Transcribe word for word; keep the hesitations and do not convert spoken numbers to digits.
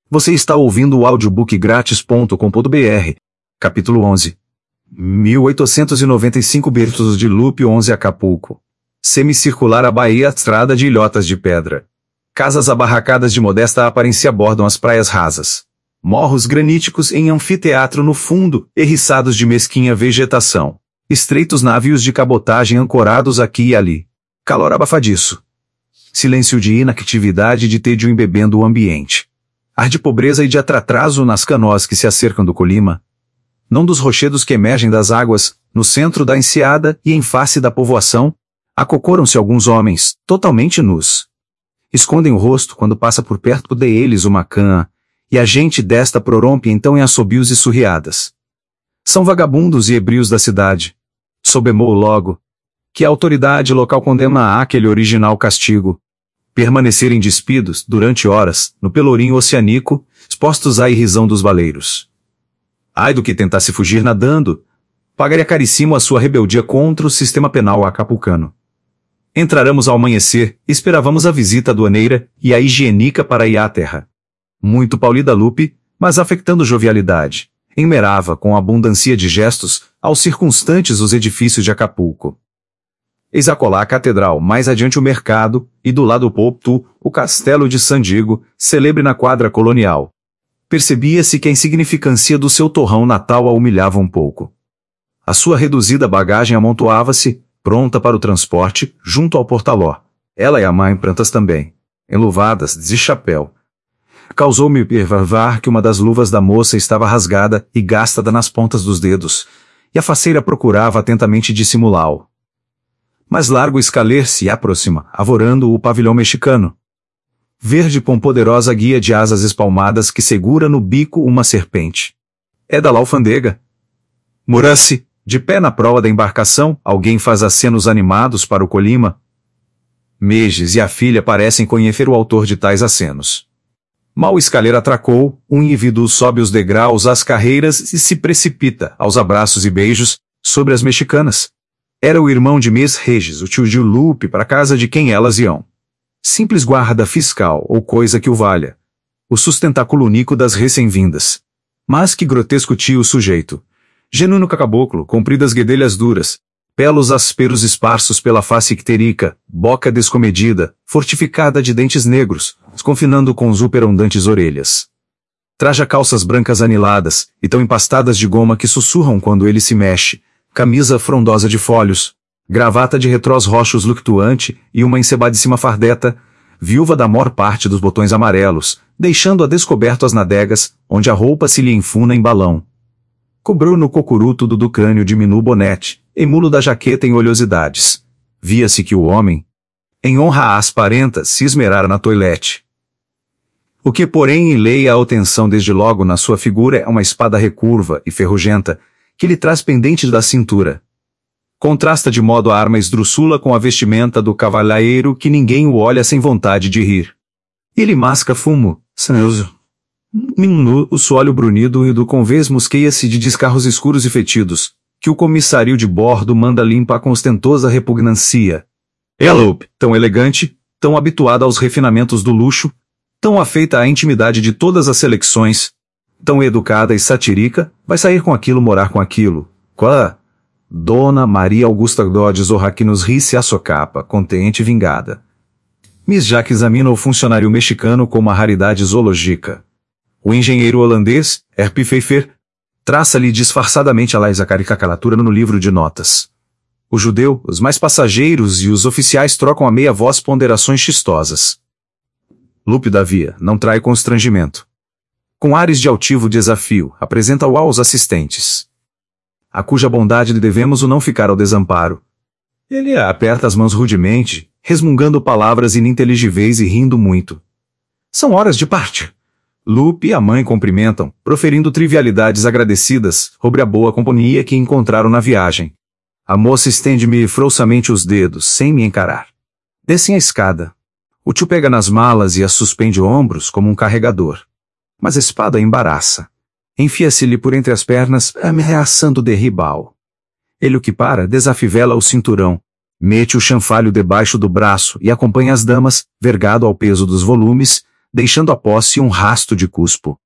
Você está ouvindo o audiobook grátis ponto com ponto br. Capítulo onze. mil oitocentos e noventa e cinco Bertos de Lupe onze Acapulco. Semicircular a Baía Estrada de ilhotas de pedra. Casas abarracadas de modesta aparência bordam as praias rasas. Morros graníticos em anfiteatro no fundo, erriçados de mesquinha vegetação. Estreitos navios de cabotagem ancorados aqui e ali. Calor abafadiço. Silêncio de inactividade e de tédio embebendo o ambiente. Ar de pobreza e de atraso nas canoas que se acercam do colima. Não dos rochedos que emergem das águas, no centro da enseada e em face da povoação, acocoram-se alguns homens, totalmente nus. Escondem o rosto quando passa por perto deles uma cã, e a gente desta prorrompe então em assobios e surriadas. São vagabundos e ebrios da cidade. Sobemou logo que a autoridade local condena àquele original castigo. Permanecerem despidos, durante horas, no pelourinho oceânico, expostos à irrisão dos valeiros. Ai do que tentasse fugir nadando, pagaria caríssimo a sua rebeldia contra o sistema penal acapulcano. Entráramos ao amanhecer, esperávamos a visita aduaneira e a higienica para ir à terra. Muito paulida Lupe, mas afectando jovialidade, enmerava com abundância de gestos aos circunstantes os edifícios de Acapulco. Eis acolá a catedral, mais adiante o mercado, e do lado oposto, o castelo de Sandigo, celebre na quadra colonial. Percebia-se que a insignificância do seu torrão natal a humilhava um pouco. A sua reduzida bagagem amontoava-se, pronta para o transporte, junto ao portaló. Ela e a mãe prantas também, enluvadas, de chapéu. Causou-me pervar que uma das luvas da moça estava rasgada e gastada nas pontas dos dedos, e a faceira procurava atentamente dissimulá-lo. Mas largo escaler se aproxima, avorando o pavilhão mexicano. Verde com poderosa guia de asas espalmadas que segura no bico uma serpente. É da alfândega. Mora-se, de pé na proa da embarcação, alguém faz acenos animados para o colima. Meges e a filha parecem conhecer o autor de tais acenos. Mal o escaleiro atracou, um indivíduo sobe os degraus às carreiras e se precipita, aos abraços e beijos, sobre as mexicanas. Era o irmão de Miss Regis, o tio de Lupe, para a casa de quem elas iam. Simples guarda fiscal, ou coisa que o valha. O sustentáculo único das recém-vindas. Mas que grotesco tio sujeito. Genuíno caboclo, compridas guedelhas duras, pelos ásperos esparsos pela face icterica, boca descomedida, fortificada de dentes negros, confinando com superondantes orelhas. Traja calças brancas aniladas, e tão empastadas de goma que sussurram quando ele se mexe, camisa frondosa de folhos, gravata de retrós roxos flutuante e uma encebadíssima fardeta, viúva da maior parte dos botões amarelos, deixando a descoberto as nadegas, onde a roupa se lhe enfuna em balão. Cobrou no cocuruto do crânio diminuo bonete, emulo da jaqueta em oleosidades. Via-se que o homem, em honra às parentas, se esmerara na toilette. O que porém enleia a atenção desde logo na sua figura é uma espada recurva e ferrugenta, que lhe traz pendente da cintura. Contrasta de modo a arma esdrúxula com a vestimenta do cavalheiro que ninguém o olha sem vontade de rir. Ele masca fumo, sanhoso. Minuno, o soalho brunido e do convés mosqueia-se de descarros escuros e fetidos, que o comissário de bordo manda limpar com ostentosa repugnância. É Lupe, tão elegante, tão habituada aos refinamentos do luxo, tão afeita à intimidade de todas as selecções, tão educada e satírica, vai sair com aquilo, morar com aquilo. Quá? Dona Maria Augusta Dodge Zorra que nos ri se a socapa, contente e vingada. Miss Jack examina o funcionário mexicano com uma raridade zoológica. O engenheiro holandês, Herp Pfeiffer, traça-lhe disfarçadamente a lais a caricatura no livro de notas. O judeu, os mais passageiros e os oficiais trocam a meia voz ponderações chistosas. Lupe, davia, não trai constrangimento. Com ares de altivo desafio, apresenta-o aos assistentes. A cuja bondade lhe devemos o não ficar ao desamparo. Ele aperta as mãos rudemente, resmungando palavras ininteligíveis e rindo muito. São horas de parte. Lupe e a mãe cumprimentam, proferindo trivialidades agradecidas sobre a boa companhia que encontraram na viagem. A moça estende-me frouxamente os dedos, sem me encarar. Descem a escada. O tio pega nas malas e as suspende ombros como um carregador. Mas a espada embaraça. Enfia-se-lhe por entre as pernas, ameaçando derribá-lo. Ele o que para, desafivela o cinturão, mete o chanfalho debaixo do braço e acompanha as damas, vergado ao peso dos volumes, deixando após si um rasto de cuspo.